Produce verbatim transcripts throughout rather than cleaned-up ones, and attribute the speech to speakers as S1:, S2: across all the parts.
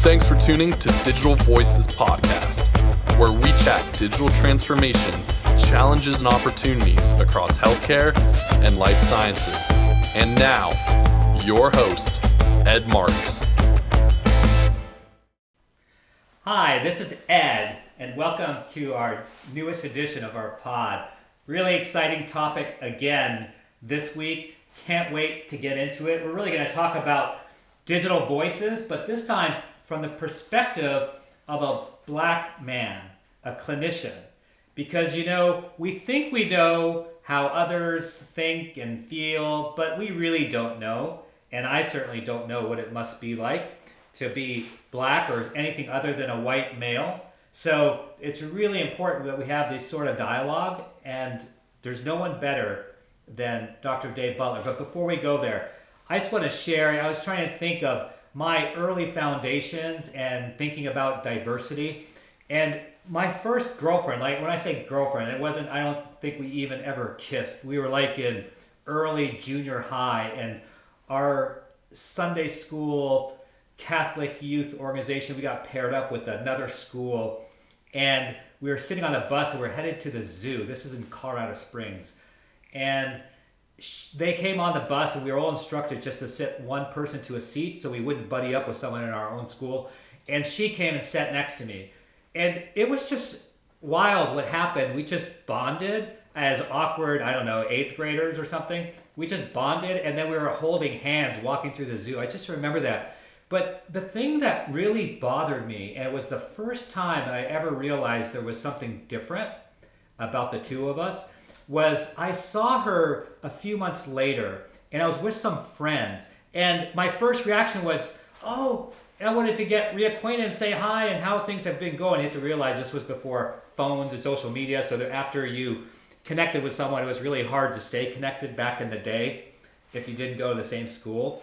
S1: Thanks for tuning to Digital Voices Podcast, where we chat digital transformation, challenges and opportunities across healthcare and life sciences. And now, your host, Ed Marks.
S2: Hi, this is Ed, and welcome to our newest edition of our pod. Really exciting topic again this week. Can't wait to get into it. We're really going to talk about digital voices, but this time from the perspective of a black man, a clinician. Because, you know, we think we know how others think and feel, but we really don't know. And I certainly don't know what it must be like to be black or anything other than a white male. So it's really important that we have this sort of dialogue, and there's no one better than Doctor Dave Butler. But before we go there, I just want to share, I was trying to think of my early foundations and thinking about diversity. And my first girlfriend, like when I say girlfriend, it wasn't, I don't think we even ever kissed. We were like in early junior high, and our Sunday school Catholic youth organization, we got paired up with another school, and we were sitting on a bus and we we're headed to the zoo. This is in Colorado Springs. And they came on the bus and we were all instructed just to sit one person to a seat so we wouldn't buddy up with someone in our own school. And she came and sat next to me. And it was just wild what happened. We just bonded as awkward, I don't know, eighth graders or something. We just bonded, and then we were holding hands walking through the zoo. I just remember that. But the thing that really bothered me, and it was the first time I ever realized there was something different about the two of us, was I saw her a few months later, and I was with some friends, and my first reaction was, oh, I wanted to get reacquainted and say hi and how things have been going. You have to realize this was before phones and social media, so that after you connected with someone, it was really hard to stay connected back in the day if you didn't go to the same school.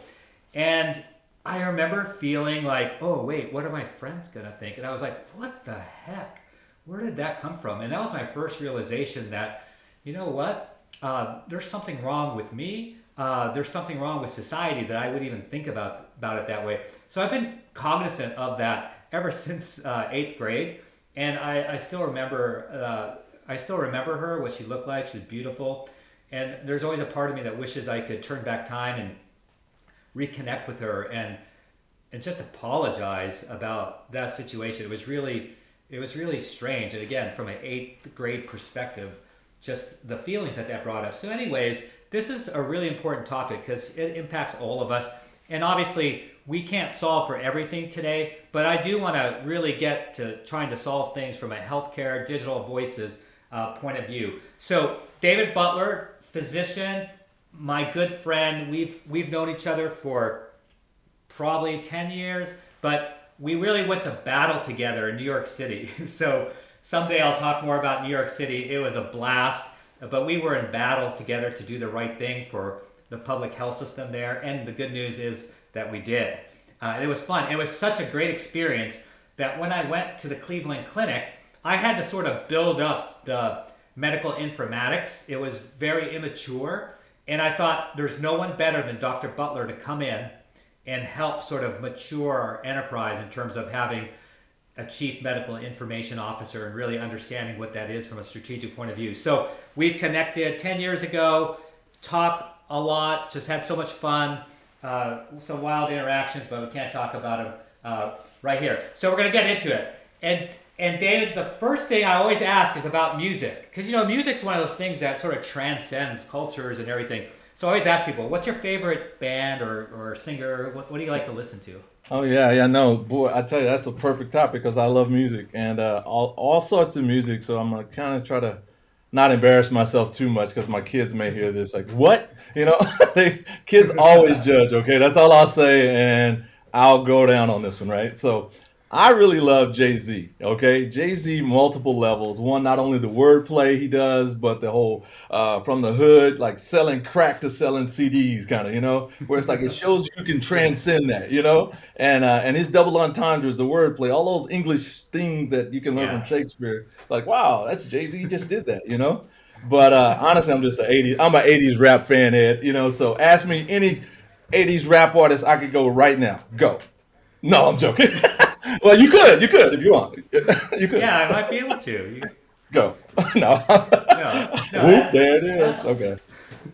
S2: And I remember feeling like, oh, wait, what are my friends gonna think? And I was like, what the heck? Where did that come from? And that was my first realization that, you know what? Uh, there's something wrong with me. Uh, there's something wrong with society that I would even think about, about it that way. So I've been cognizant of that ever since uh, eighth grade. And I, I still remember uh, I still remember her, what she looked like. She was beautiful. And there's always a part of me that wishes I could turn back time and reconnect with her and and just apologize about that situation. It was really it was really strange. And again, from an eighth grade perspective, just the feelings that that brought up. So anyways, this is a really important topic because it impacts all of us. And obviously, we can't solve for everything today, but I do want to really get to trying to solve things from a healthcare, digital voices uh, point of view. So David Butler, physician, my good friend, we've we've known each other for probably ten years, but we really went to battle together in New York City. So someday I'll talk more about New York City. It was a blast, but we were in battle together to do the right thing for the public health system there. And the good news is that we did. Uh, it was fun. It was such a great experience that when I went to the Cleveland Clinic, I had to sort of build up the medical informatics. It was very immature. And I thought there's no one better than Doctor Butler to come in and help sort of mature our enterprise in terms of having a chief medical information officer and really understanding what that is from a strategic point of view. So we've connected ten years ago, talked a lot, just had so much fun, uh, some wild interactions, but we can't talk about them uh, right here. So we're gonna get into it. And and David, the first thing I always ask is about music, because you know music's one of those things that sort of transcends cultures and everything. So I always ask people, what's your favorite band or, or singer? What, what do you like to listen to?
S3: Oh yeah, yeah, no, boy, I tell you, that's a perfect topic because I love music and uh, all all sorts of music. So I'm gonna kind of try to not embarrass myself too much because my kids may hear this like, what? You know, they kids always judge. Okay, that's all I'll say, and I'll go down on this one, right? So I really love Jay-Z. Okay, Jay-Z, multiple levels. One, not only the wordplay he does, but the whole uh, from the hood, like selling crack to selling C Ds, kind of, you know, where it's like it shows you can transcend that, you know, and uh, and his double entendres, the wordplay, all those English things that you can learn
S2: Yeah.
S3: from Shakespeare. Like, wow, that's Jay-Z. He just did that, you know. But uh, honestly, I'm just an eighties. I'm an eighties rap fan, Ed. You know, so ask me any eighties rap artist, I could go right now. Go. No, I'm joking. Well, you could, you could if you want. You could
S2: Yeah, I might be able to. You,
S3: go. No.
S2: no, no,
S3: Whoop!
S2: that
S3: There it is.
S2: that.
S3: Okay.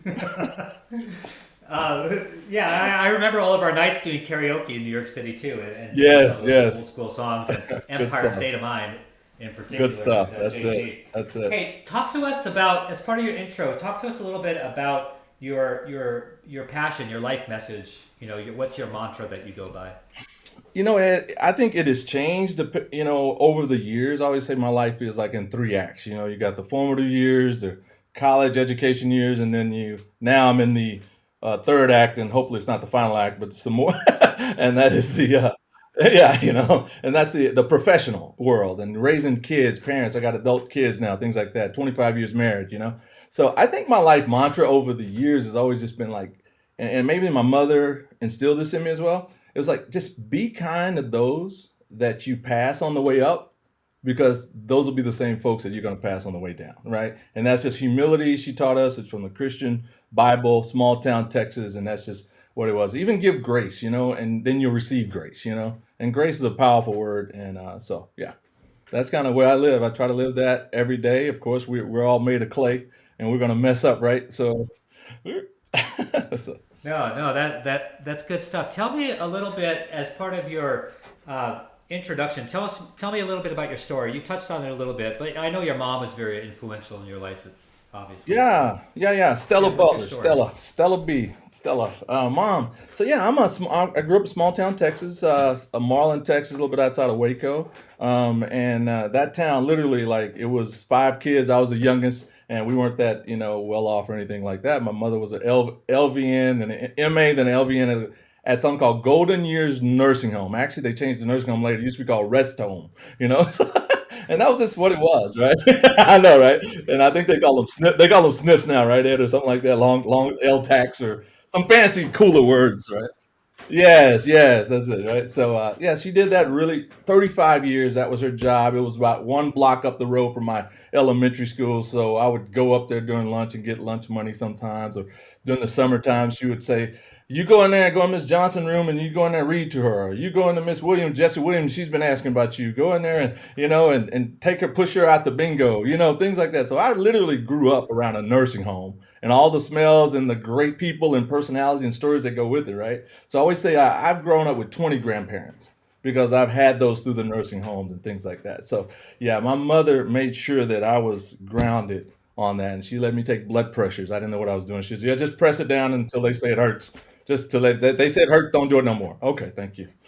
S2: Uh, yeah, I, I remember all of our nights doing karaoke in New York City too, and, and doing some
S3: Yes,
S2: of those old
S3: yes.
S2: school songs, and
S3: Good
S2: Empire
S3: stuff.
S2: State of Mind in
S3: Good
S2: particular with
S3: stuff.
S2: uh,
S3: That's it.
S2: Jay Z.
S3: That's it.
S2: Hey, talk to us about, as part of your intro, talk to us a little bit about your your your passion, your life message. You know, your, what's your mantra that you go by?
S3: You know, Ed, I think it has changed, dep- you know, over the years. I always say my life is like in three acts. You know, you got the formative years, the college education years, and then you, now I'm in the uh, third act, and hopefully it's not the final act, but some more. And that is the, uh, yeah, you know, and that's the, the professional world and raising kids, parents. I got adult kids now, things like that, twenty-five years married, you know. So I think my life mantra over the years has always just been like, and, and maybe my mother instilled this in me as well. It was like just be kind to those that you pass on the way up, because those will be the same folks that you're going to pass on the way down, right? And that's just humility. She taught us it's from the Christian Bible, small town Texas, and that's just what it was. Even give grace, you know, and then you'll receive grace, you know. And grace is a powerful word, and uh, so yeah, that's kind of where I live. I try to live that every day. Of course, we, we're all made of clay, and we're going to mess up, right? So, so
S2: No, no, that that that's good stuff. Tell me a little bit as part of your uh, introduction. Tell us, tell me a little bit about your story. You touched on it a little bit, but I know your mom was very influential in your life, obviously. So,
S3: yeah, yeah, yeah. Stella
S2: yeah, what's your
S3: Butler,
S2: story?
S3: Stella, Stella B, Stella, uh, mom. So yeah, I'm a sm- I I grew up in small town Texas, uh, uh, Marlin, Texas, a little bit outside of Waco. Um, and uh, that town, literally, like it was five kids. I was the youngest, and we weren't that, you know, well off or anything like that. My mother was an L- LVN and an M A, then an L V N at, at something called Golden Years Nursing Home. Actually, they changed the nursing home later. It used to be called Rest Home, you know. So, and that was just what it was, right? I know, right? And I think they call them snip, they call them sniffs now, right, Ed, or something like that, long, long L tax or some fancy, cooler words, right? Yes, yes, that's it, right? So, uh, yeah, she did that really thirty-five years. That was her job. It was about one block up the road from my elementary school. So I would go up there during lunch and get lunch money sometimes. Or during the summertime, she would say, "You go in there, go in Miss Johnson room, and you go in there and read to her. Or you go into Miss Williams, Jesse Williams. She's been asking about you. Go in there and you know, and and take her, push her out the bingo, you know, things like that." So I literally grew up around a nursing home and all the smells and the great people and personalities and stories that go with it, right? So I always say I, I've grown up with twenty grandparents because I've had those through the nursing homes and things like that. So yeah, my mother made sure that I was grounded on that, and she let me take blood pressures. I didn't know what I was doing. She said, "Yeah, just press it down until they say it hurts. Just to let they, they said hurt, don't do it no more." Okay, thank you.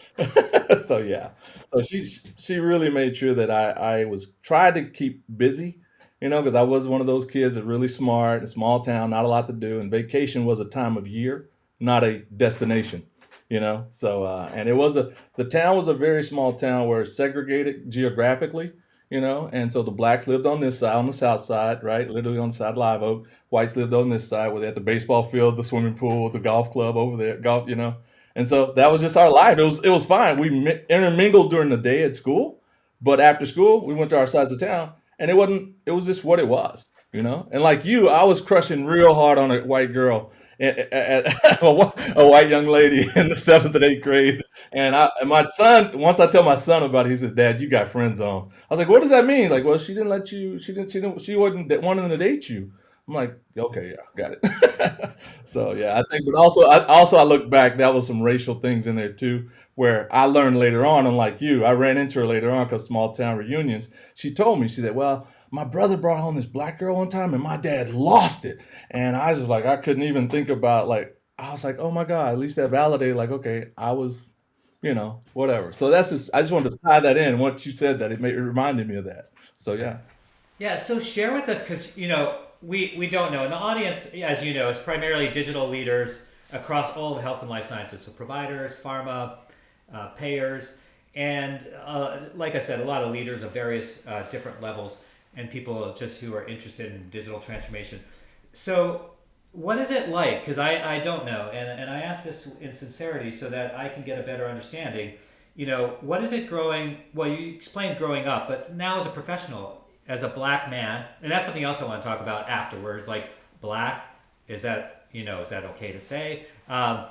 S3: So yeah, so she she really made sure that I I was tried to keep busy, you know, because I was one of those kids that really smart, a small town, not a lot to do, and vacation was a time of year, not a destination, you know. So uh, and it was a the town was a very small town where it's segregated geographically, you know, and so the blacks lived on this side, on the south side, right, literally on the side of Live Oak. Whites lived on this side, where they had the baseball field, the swimming pool, the golf club over there, golf, you know. And so that was just our life. It was it was fine. We mi- intermingled during the day at school, but after school we went to our sides of town, and it wasn't. It was just what it was, you know. And like you, I was crushing real hard on a white girl, a, a, a, a white young lady in the seventh and eighth grade. And I, and my son, once I tell my son about it, he says, "Dad, you got friends on." I was like, "What does that mean?" Like, well, she didn't let you. She didn't. She didn't. She wasn't that- wanting to date you. I'm like, okay, yeah, got it. So yeah, I think, but also, I also I look back, that was some racial things in there too, where I learned later on, unlike you, I ran into her later on because small town reunions. She told me, she said, "Well, my brother brought home this black girl one time, and my dad lost it." And I was just like, I couldn't even think about like, I was like, oh my god, at least that validated, like, okay, I was, you know, whatever. So that's just, I just wanted to tie that in. Once you said that, it made it reminded me of that. So yeah.
S2: Yeah, so share with us, because you know we we don't know, and the audience, as you know, is primarily digital leaders across all of health and life sciences, so providers, pharma, uh, payers, and uh, like I said, a lot of leaders of various uh, different levels, and people just who are interested in digital transformation. So, what is it like? Because I, I don't know, and, and I ask this in sincerity so that I can get a better understanding. You know, what is it growing? Well, you explained growing up, but now as a professional, as a black man, and that's something else I want to talk about afterwards. Like black, is that you know is that okay to say? Um,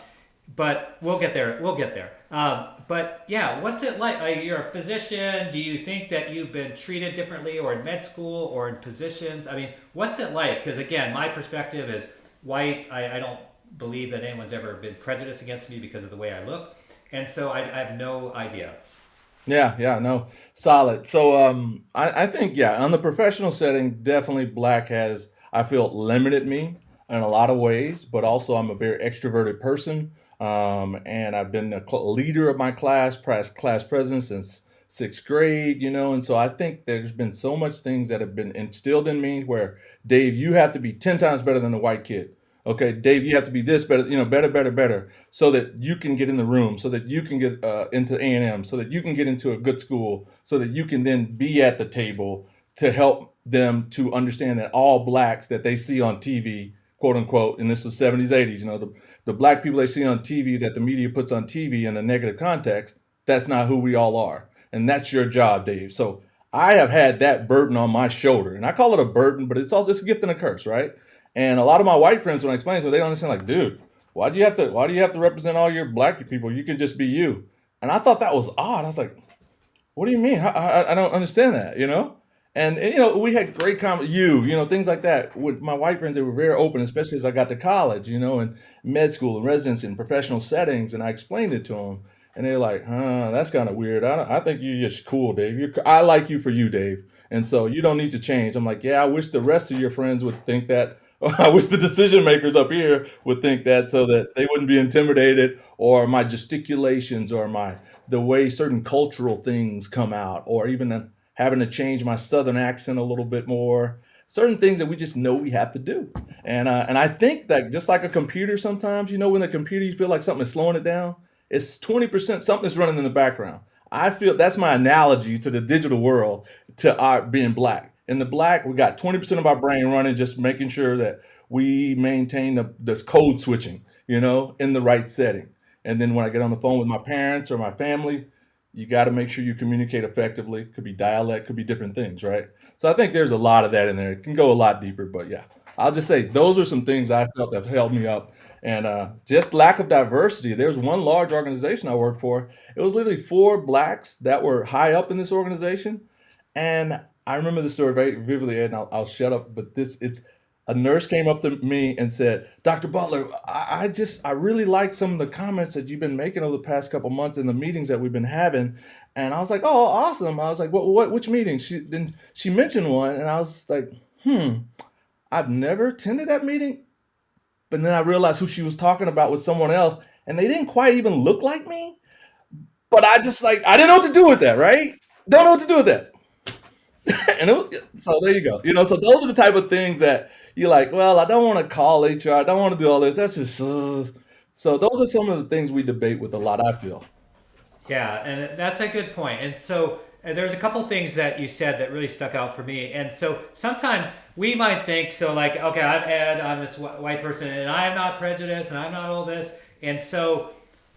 S2: but we'll get there. We'll get there. Um, but yeah, what's it like? Uh, you're a physician. Do you think that you've been treated differently, or in med school, or in positions? I mean, what's it like? Because again, my perspective is white. I, I don't believe that anyone's ever been prejudiced against me because of the way I look, and so I, I have no idea.
S3: Yeah, yeah, no, solid. So um, I, I think, yeah, on the professional setting, definitely black has, I feel, limited me in a lot of ways, but also I'm a very extroverted person. Um, and I've been a cl- leader of my class, pres- class president since sixth grade, you know, and so I think there's been so much things that have been instilled in me where, Dave, you have to be ten times better than the white kid. Okay, Dave, you have to be this better, you know, better, better, better, so that you can get in the room, so that you can get uh, into A and M, so that you can get into a good school, so that you can then be at the table to help them to understand that all blacks that they see on T V, quote unquote, and this was seventies, eighties, you know, the, the black people they see on T V that the media puts on T V in a negative context, that's not who we all are. And that's your job, Dave. So I have had that burden on my shoulder. And I call it a burden, but it's also it's a gift and a curse, right? And a lot of my white friends, when I explain to them, they don't understand. Like, dude, why do you have to? Why do you have to represent all your black people? You can just be you. And I thought that was odd. I was like, what do you mean? I, I, I don't understand that, you know? And, and, you know, we had great com you, you know, things like that. With my white friends, they were very open, especially as I got to college, you know, and med school and residency and professional settings. And I explained it to them. And they're like, huh, that's kind of weird. I, don't, I think you're just cool, Dave. You're, I like you for you, Dave. And so you don't need to change. I'm like, yeah, I wish the rest of your friends would think that. I wish the decision makers up here would think that so that they wouldn't be intimidated, or my gesticulations, or my the way certain cultural things come out, or even uh, having to change my southern accent a little bit more. Certain things that we just know we have to do. And uh, and I think that just like a computer, sometimes, you know, when the computer you feel like something is slowing it down, it's twenty percent something's running in the background. I feel that's my analogy to the digital world, to our being black. In the black, we got twenty percent of our brain running, just making sure that we maintain the this code switching, you know, in the right setting. And then when I get on the phone with my parents or my family, you got to make sure you communicate effectively. Could be dialect, could be different things, right? So I think there's a lot of that in there. It can go a lot deeper, but yeah, I'll just say those are some things I felt that held me up. And uh, just lack of diversity. There's one large organization I worked for. It was literally four blacks that were high up in this organization. And I remember the story very vividly, Ed, and I'll, I'll shut up. But this, it's a nurse came up to me and said, doctor Butler, I, I just, I really like some of the comments that you've been making over the past couple months in the meetings that we've been having. And I was like, oh, awesome. I was like, what, what, which meeting? She then she mentioned one, and I was like, hmm, I've never attended that meeting. But then I realized who she was talking about was someone else, and they didn't quite even look like me. But I just like, I didn't know what to do with that, right? Don't know what to do with that. and it was, so there you go. You know, so those are the type of things that you're like, well, I don't want to call H R. I don't want to do all this. That's just, uh. So those are some of the things we debate with a lot, I feel.
S2: Yeah, and that's a good point. And so and there's a couple things that you said that really stuck out for me. And so sometimes we might think, so like, okay, I'm Ed, I'm this wh- white person, and I'm not prejudiced, and I'm not all this. And so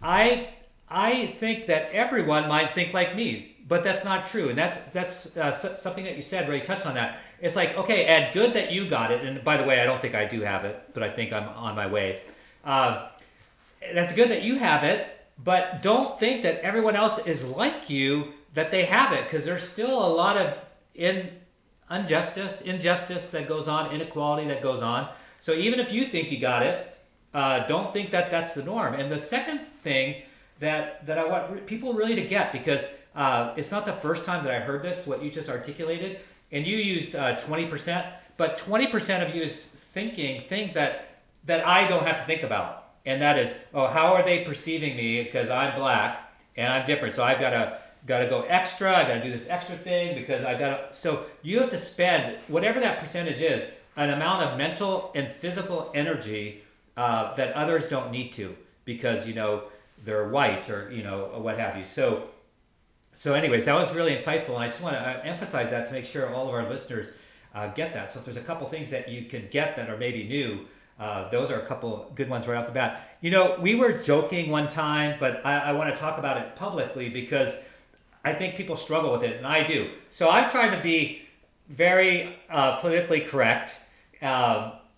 S2: I I think that everyone might think like me, but that's not true. And that's that's uh, s- something that you said really touched on that. It's like, okay, Ed, good that you got it. And by the way, I don't think I do have it, but I think I'm on my way. Uh, that's good that you have it, but don't think that everyone else is like you, that they have it, because there's still a lot of in injustice, injustice that goes on, inequality that goes on. So even if you think you got it, uh, don't think that that's the norm. And the second thing that that I want re- people really to get, because uh, it's not the first time that I heard this, what you just articulated, and you used uh, twenty percent, but twenty percent of you is thinking things that that I don't have to think about, and that is, oh, how are they perceiving me because I'm black and I'm different, so I've got to got to go extra, I got to do this extra thing because I got to, so you have to spend whatever that percentage is, an amount of mental and physical energy uh, that others don't need to, because, you know, they're white or, you know, what have you. So, so anyways, that was really insightful. And I just want to emphasize that to make sure all of our listeners uh, get that. So if there's a couple things that you can get that are maybe new, uh, those are a couple good ones right off the bat. You know, we were joking one time, but I, I want to talk about it publicly because I think people struggle with it, and I do. So I've tried to be very uh, politically correct, um,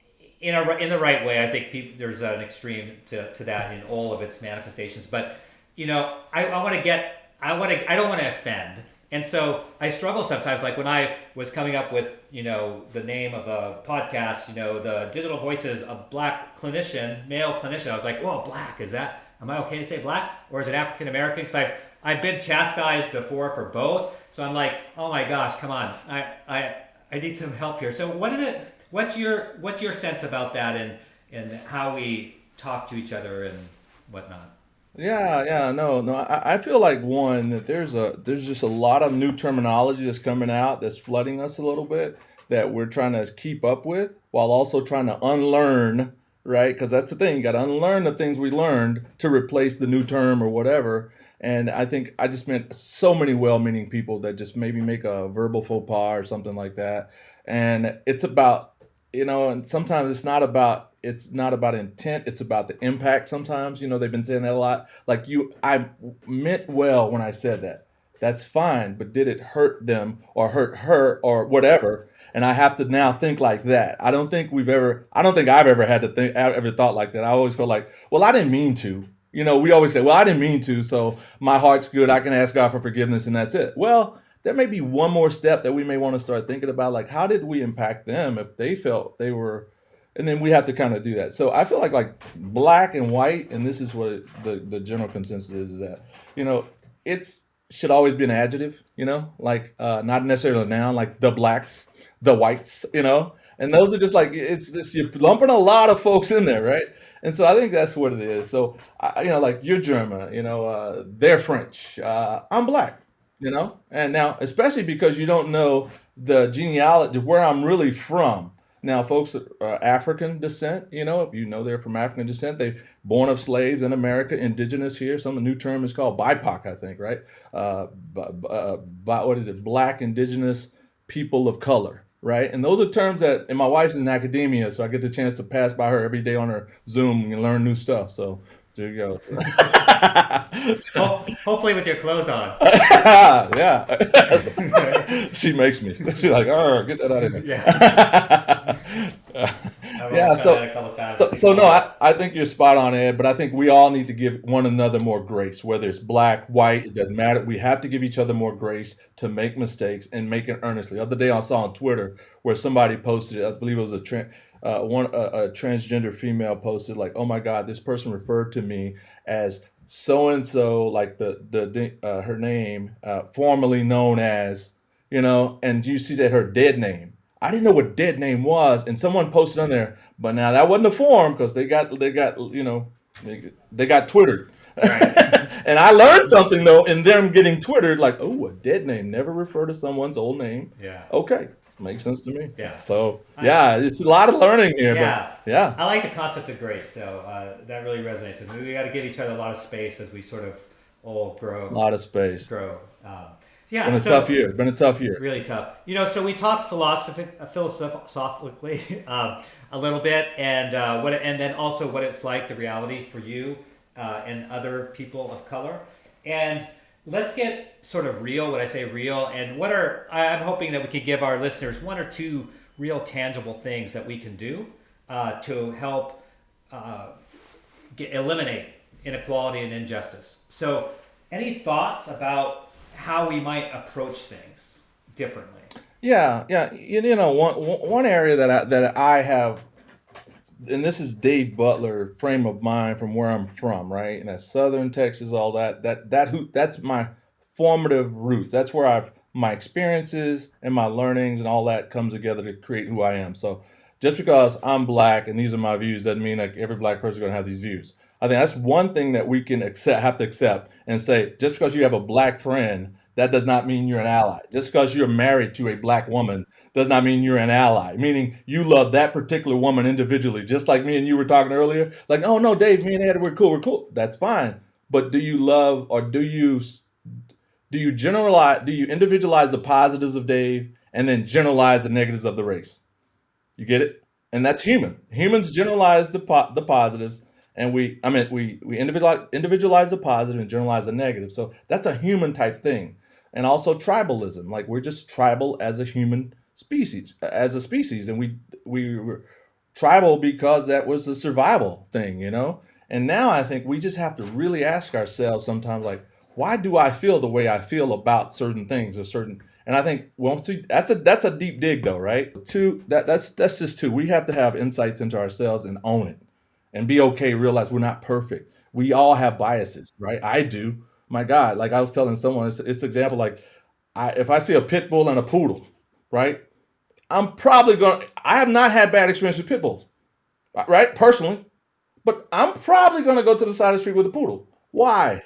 S2: in a in the right way. I think people, there's an extreme to, to that in all of its manifestations. But you know, I, I want to get I want to I don't want to offend, and so I struggle sometimes. Like when I was coming up with you know the name of a podcast, you know, the Digital Voices of Black Clinician, male clinician. I was like, whoa, black, is that? Am I okay to say black, or is it African American? Because I've I've been chastised before for both. So I'm like, oh my gosh, come on, I I I need some help here. So what is it? What's your what's your sense about that, and and how we talk to each other and whatnot?
S3: Yeah, yeah, no, no. I, I feel like one that there's a there's just a lot of new terminology that's coming out that's flooding us a little bit that we're trying to keep up with while also trying to unlearn, right? Because that's the thing, you got to unlearn the things we learned to replace the new term or whatever. And I think I just met so many well-meaning people that just maybe make a verbal faux pas or something like that. And it's about, you know, and sometimes it's not about it's not about intent, it's about the impact sometimes. You know, they've been saying that a lot. Like you, I meant well when I said that. That's fine, but did it hurt them or hurt her or whatever? And I have to now think like that. I don't think we've ever, I don't think I've ever had to think, I've ever thought like that. I always feel like, well, I didn't mean to. You know, we always say, well, I didn't mean to, so my heart's good. I can ask God for forgiveness and that's it. Well, there may be one more step that we may want to start thinking about, like how did we impact them if they felt they were, and then we have to kind of do that. So I feel like like black and white, and this is what it, the the general consensus is, is that you know it's should always be an adjective, you know, like uh, not necessarily a noun, like the blacks, the whites, you know, and those are just like it's just you're lumping a lot of folks in there, right? And so I think that's what it is. So I, you know, like you're German, you know, uh, they're French, uh, I'm black. You know, and now especially because you don't know the genealogy where I'm really from. Now, folks are uh, African descent. You know, if you know they're from African descent, they born of slaves in America, indigenous here. Some new term is called B I P O C, I think, right? Uh, b- b- uh, bi- what is it? Black, indigenous, people of color, right? And those are terms that, and my wife's in academia, so I get the chance to pass by her every day on her Zoom and learn new stuff. So there you go. So,
S2: Ho- hopefully with your clothes on.
S3: yeah. She makes me. She's like, oh, get that out of here.
S2: Yeah. I've
S3: Yeah,
S2: almost done that
S3: so
S2: a couple times
S3: so
S2: with
S3: so
S2: people.
S3: no, I, I think you're spot on, Ed, but I think we all need to give one another more grace, whether it's black, white, it doesn't matter. We have to give each other more grace to make mistakes and make it earnestly. The other day I saw on Twitter where somebody posted, I believe it was a tra- uh, one a, a transgender female posted like, "Oh my God, this person referred to me as so and so, like the the the, uh, her name, uh, formerly known as, you know," and you see that her dead name. I didn't know what dead name was, and someone posted on there. But now that wasn't a forum because they got they got you know they, they got Twittered,
S2: Right.
S3: and I learned something though in them getting Twittered. Like, oh, a dead name never refer to someone's old name.
S2: Yeah.
S3: Okay, makes sense to me.
S2: Yeah.
S3: So
S2: I,
S3: yeah, it's a lot of learning here,
S2: yeah.
S3: but yeah,
S2: I like the concept of grace, though. Uh, that really resonates with me. We got to give each other a lot of space as we sort of all
S3: a
S2: grow.
S3: lot of space.
S2: Grow. Um,
S3: Been
S2: yeah.
S3: a
S2: So
S3: tough year. Been a tough year.
S2: really tough. You know, so we talked philosophic, uh, philosophically um, a little bit, and uh, what, and then also what it's like, the reality for you uh, and other people of color. And let's get sort of real. When I say real, and what are I- I'm hoping that we could give our listeners one or two real tangible things that we can do uh, to help uh, get, eliminate inequality and injustice. So, any thoughts about how we might approach things differently?
S3: Yeah, yeah. You, you know, one one one area that I that I have, and this is Dave Butler frame of mind from where I'm from, right? And that's Southern Texas, all that. That that who that's my formative roots. That's where I've my experiences and my learnings and all that comes together to create who I am. So just because I'm black and these are my views doesn't mean like every black person is gonna have these views. I think that's one thing that we can accept, have to accept, and say just because you have a black friend, that does not mean you're an ally. Just because you're married to a black woman does not mean you're an ally. Meaning you love that particular woman individually, just like me and you were talking earlier. Like, oh no, Dave, me and Ed, we're cool, we're cool. That's fine. But do you love or do you do you generalize? Do you individualize the positives of Dave and then generalize the negatives of the race? You get it? And that's human. Humans generalize the po- the positives, and we, I mean, we we individualize individualize the positive and generalize the negative. So that's a human type thing, and also tribalism. Like we're just tribal as a human species, as a species, and we we tribal because that was a survival thing, you know? And now I think we just have to really ask ourselves sometimes, like, why do I feel the way I feel about certain things or certain, and I think once we, that's a that's a deep dig though, right? Two, that that's that's just two. We have to have insights into ourselves and own it and be okay, realize we're not perfect. We all have biases, right? I do. My God, like I was telling someone, it's, it's example like I, if I see a pit bull and a poodle, right? I'm probably going to, I have not had bad experience with pit bulls, right? Personally, but I'm probably going to go to the side of the street with a poodle. Why?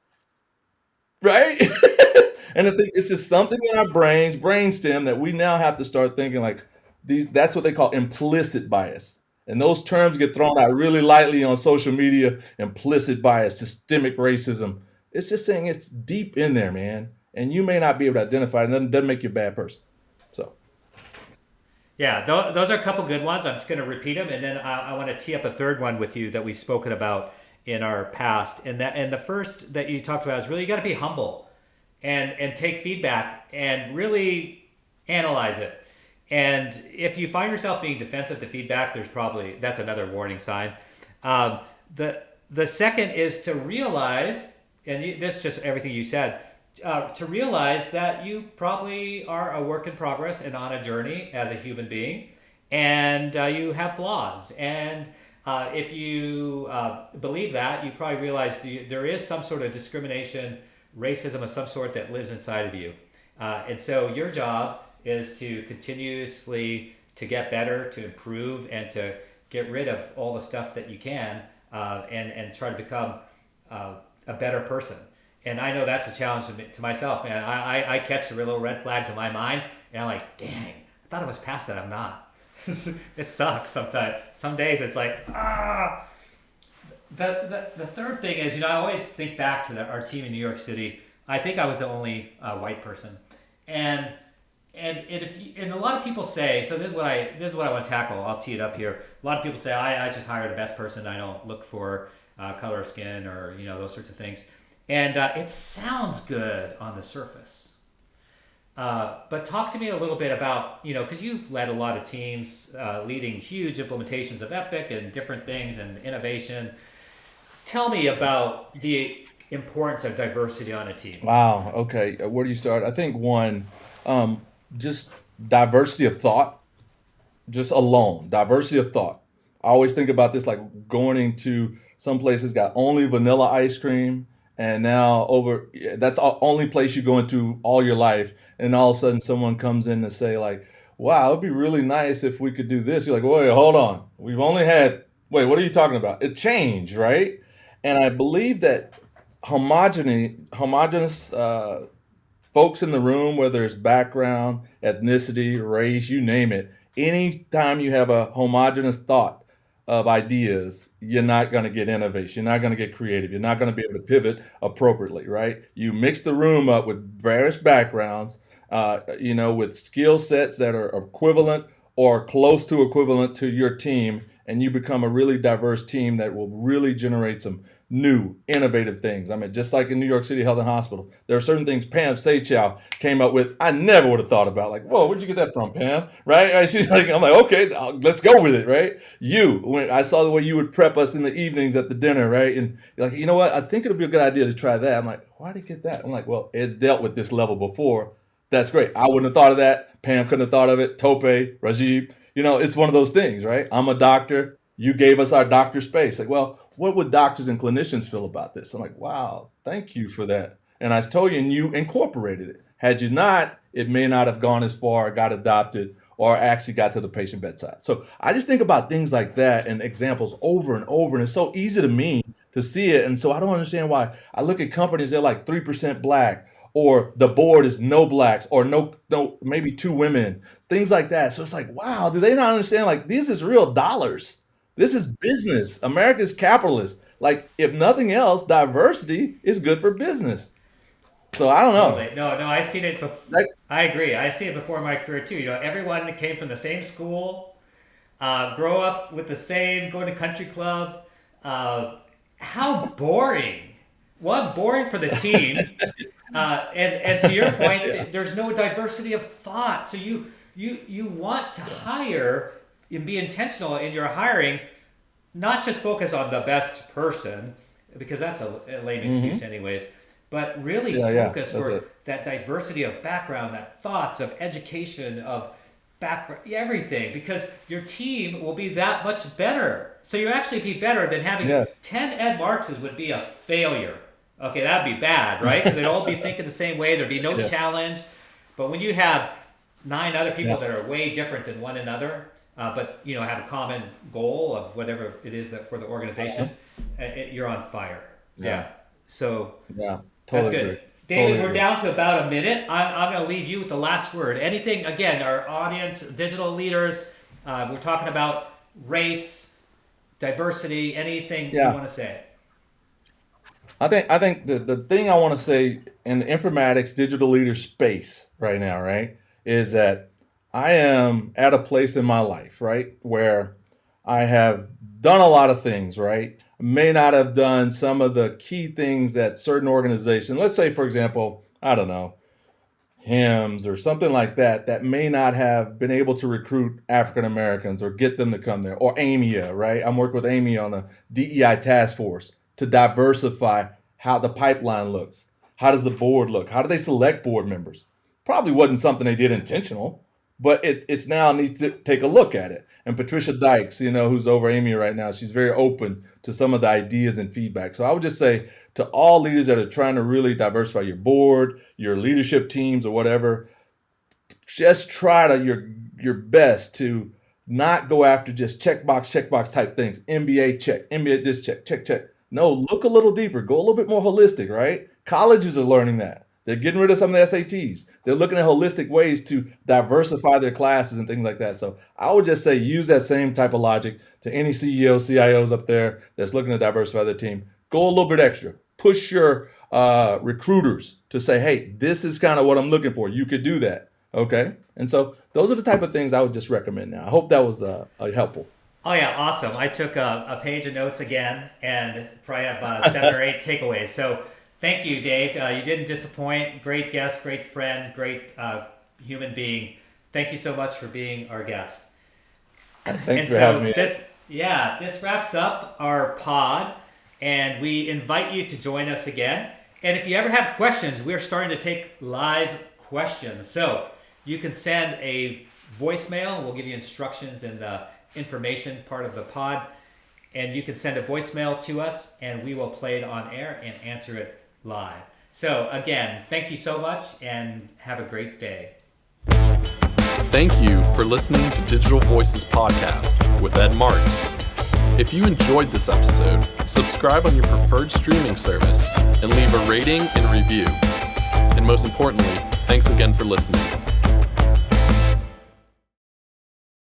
S3: Right? And I think it's just something in our brains, brainstem, that we now have to start thinking like these, that's what they call implicit bias. And those terms get thrown out really lightly on social media, implicit bias, systemic racism. It's just saying it's deep in there, man. And you may not be able to identify it, and that doesn't make you a bad person. So,
S2: Yeah, th- those are a couple good ones. I'm just going to repeat them, and then I, I want to tee up a third one with you that we've spoken about in our past. And that, and the first that you talked about is really you got to be humble, and and take feedback and really analyze it. And if you find yourself being defensive to feedback, there's probably that's another warning sign. Um, the the second is to realize, and you, this is just everything you said. Uh, to realize that you probably are a work in progress and on a journey as a human being, and uh, you have flaws. And uh, if you uh, believe that, you probably realize the, there is some sort of discrimination, racism of some sort that lives inside of you. Uh, and so your job is to continuously to get better, to improve, and to get rid of all the stuff that you can, uh, and and try to become uh, a better person. And I know that's a challenge to, me, to myself, man. I, I, I catch the little red flags in my mind, and I'm like, dang, I thought I was past that. I'm not. It sucks sometimes. Some days it's like, ah. The, the the third thing is, you know, I always think back to the, our team in New York City. I think I was the only uh, white person, and and and if you, and a lot of people say, so this is what I this is what I want to tackle. I'll tee it up here. A lot of people say I, I just hire the best person. I don't look for uh, color of skin or you know those sorts of things. And uh, it sounds good on the surface. Uh, but talk to me a little bit about, you know, because you've led a lot of teams, uh, leading huge implementations of Epic and different things and innovation. Tell me about the importance of diversity on a team.
S3: wow. Okay. uh, Where do you start? I think one, um, just diversity of thought, just alone, diversity of thought. I always think about this like going into some places got only vanilla ice cream, and now over yeah, that's the only place you go into all your life, and all of a sudden someone comes in and say like, "Wow, it'd be really nice if we could do this." You're like, "Wait, hold on, we've only had wait, what are you talking about?" It changed, right? And I believe that homogeny, homogeneous uh, folks in the room, whether it's background, ethnicity, race, you name it, anytime you have a homogeneous thought of ideas, you're not going to get innovation. You're not going to get creative. You're not going to be able to pivot appropriately, right? You mix the room up with various backgrounds, uh, you know, with skill sets that are equivalent or close to equivalent to your team, and you become a really diverse team that will really generate some new, innovative things. I mean, just like in New York City Health and Hospital, there are certain things Pam Seychow came up with I never would have thought about. Like, whoa, where'd you get that from, Pam? Right? Right? She's like, I'm like, okay, uh, let's go with it, right? You, when I saw the way you would prep us in the evenings at the dinner, right? And you're like, you know what? I think it'll be a good idea to try that. I'm like, why did you get that? I'm like, well, it's dealt with this level before. That's great. I wouldn't have thought of that. Pam couldn't have thought of it. Tope, Rajiv, you know, it's one of those things, right? I'm a doctor. You gave us our doctor space. Like, well, what would doctors and clinicians feel about this? I'm like, wow, thank you for that. And I told you, and you incorporated it. Had you not, it may not have gone as far, got adopted, or actually got to the patient bedside. So I just think about things like that and examples over and over. And it's so easy to me to see it. And so I don't understand why I look at companies, they're like three percent black, or the board is no blacks, or no, no, maybe two women, things like that. So it's like, wow, do they not understand? Like, this is real dollars. This is business. America's capitalist. Like, if nothing else, diversity is good for business. So I don't know.
S2: Totally. No, no, I've seen it. Bef-
S3: Like,
S2: I agree. I see it before my career too. You know, everyone that came from the same school, uh, grow up with the same, go to country club. Uh, how boring! One, boring for the team, uh, and and to your point,
S3: yeah,
S2: there's no diversity of thought. So you you you want to hire and be intentional in your hiring, not just focus on the best person, because that's a, a lame excuse
S3: Mm-hmm.
S2: anyways, but really
S3: Yeah, yeah,
S2: focus
S3: that's
S2: for
S3: it.
S2: that diversity of background, that thoughts, of education, of background, everything, because your team will be that much better. So you actually be better than having
S3: Yes.
S2: ten Ed Marxes would be a failure. Okay, that'd be bad, right? Because they'd all be thinking the same way. There'd be no
S3: Yeah.
S2: challenge. But when you have nine other people
S3: Yeah.
S2: that are way different than one another, uh, but you know have a common goal of whatever it is that for the organization, uh, it, you're on fire. Yeah.
S3: Yeah.
S2: So
S3: Yeah,
S2: that's
S3: totally
S2: good.
S3: agree.
S2: David,
S3: Totally
S2: we're
S3: agree.
S2: down to about a minute. I'm, I'm going to leave you with the last word. Anything, again, our audience, digital leaders, uh, we're talking about race, diversity, anything
S3: Yeah.
S2: you want to say.
S3: I think I think the, the thing I want to say in the informatics digital leader space right now, right, is that I am at a place in my life, right, where I have done a lot of things, right? May not have done some of the key things that certain organizations, let's say, for example, I don't know, HIMSS or something like that, that may not have been able to recruit African Americans or get them to come there, or AMIA, right? I'm working with AMIA on a D E I task force to diversify how the pipeline looks. How does the board look? How do they select board members? Probably wasn't something they did intentional, but it, it's now needs to take a look at it. And Patricia Dykes, you know, who's over AMIA right now, she's very open to some of the ideas and feedback. So I would just say to all leaders that are trying to really diversify your board, your leadership teams or whatever, just try to your your best to not go after just checkbox, checkbox type things. M B A check, M B A this check, check, check. No, look a little deeper, go a little bit more holistic, right? Colleges are learning that. They're getting rid of some of the S A Ts. They're looking at holistic ways to diversify their classes and things like that. So I would just say use that same type of logic to any C E Os, C I Os up there that's looking to diversify their team. Go a little bit extra. Push your uh, recruiters to say, hey, this is kind of what I'm looking for. You could do that. Okay. And so those are the type of things I would just recommend now. I hope that was uh, uh, helpful.
S2: Oh yeah, awesome. I took a, a page of notes again and probably have uh, seven or eight takeaways. So thank you, Dave. Uh, you didn't disappoint. Great guest, great friend, great uh, human being. Thank you so much for being our guest.
S3: Thanks
S2: and
S3: for
S2: so
S3: having me.
S2: this, yeah, this wraps up our pod, and we invite you to join us again. And if you ever have questions, we're starting to take live questions. So you can send a voicemail. We'll give you instructions in the information part of the pod. And you can send a voicemail to us, and we will play it on air and answer it live. So again, thank you so much, and have a great day.
S1: Thank you for listening to Digital Voices Podcast with Ed Marks. If you enjoyed this episode, subscribe on your preferred streaming service and leave a rating and review. And most importantly, thanks again for listening.